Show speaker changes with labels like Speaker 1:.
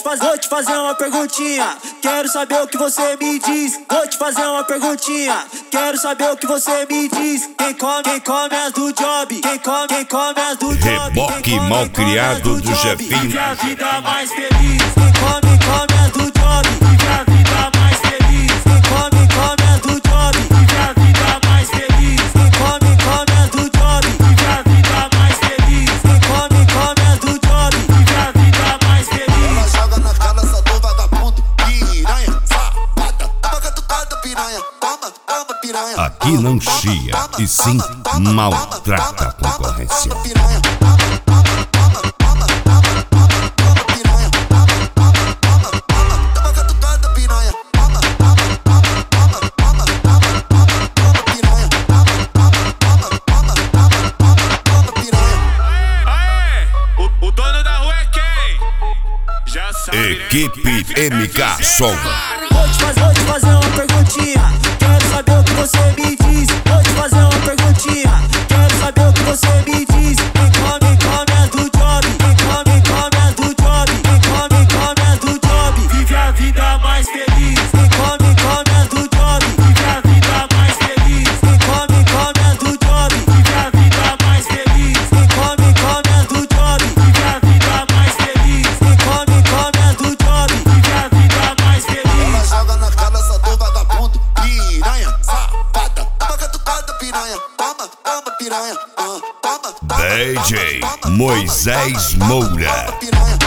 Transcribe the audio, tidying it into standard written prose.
Speaker 1: te fazer uma perguntinha. Quero saber o que você me diz. Vou te fazer uma perguntinha. Quero saber o que você me diz. Quem come as do job? Quem come as do job?
Speaker 2: Reboque mal criado do Jefinho.
Speaker 1: Vive a vida mais feliz. Quem come as do job? Vive a vida mais feliz. Quem come as do job? Vive a vida mais feliz. Quem come as do job? Vive a vida mais feliz. Quem come as do job? Vive a vida mais feliz.
Speaker 3: Ela joga na cara essa do vagabundo, piranha, safada, toma catucada, piranha, toma piranha.
Speaker 2: Aqui não chia, e sim maltrata a concorrência. Equipe MK Som.
Speaker 1: Vou te fazer uma perguntinha. Quero saber o que você me diz. Vou te fazer uma perguntinha. Quero saber o que você me diz. Quem come as do job? Quem come as do job? Quem come as do job? Vive a vida mais feliz. Quem come as do job? Vive a vida mais feliz. Quem come as do job? Vive a vida mais feliz. Quem come as do job? Vive a vida mais feliz. Quem come as do job? Vive a vida mais feliz.
Speaker 3: Ela joga na cara essa do vagabundo, piranha, safada, toma catucada, piranha, toma piranha, toma
Speaker 2: DJ Moisés Moura.
Speaker 3: piranha.